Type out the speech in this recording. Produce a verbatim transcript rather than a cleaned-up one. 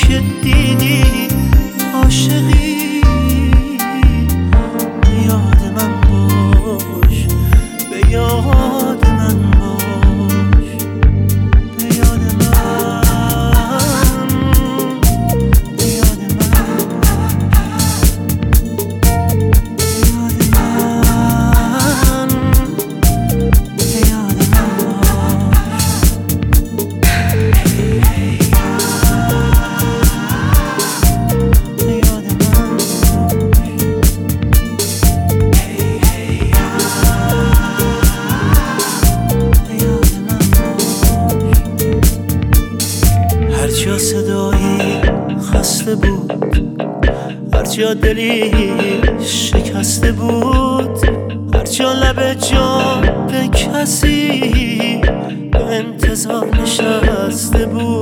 که دیدی عاشقی، به یاد من باش، به یاد من باش، به یاد من، به یاد من، به یاد من، به یاد من باش. هرجا صدایی خسته بود، هرجا دلی شکسته بود، هرجا لب جان به کسی به انتظار نشسته بود،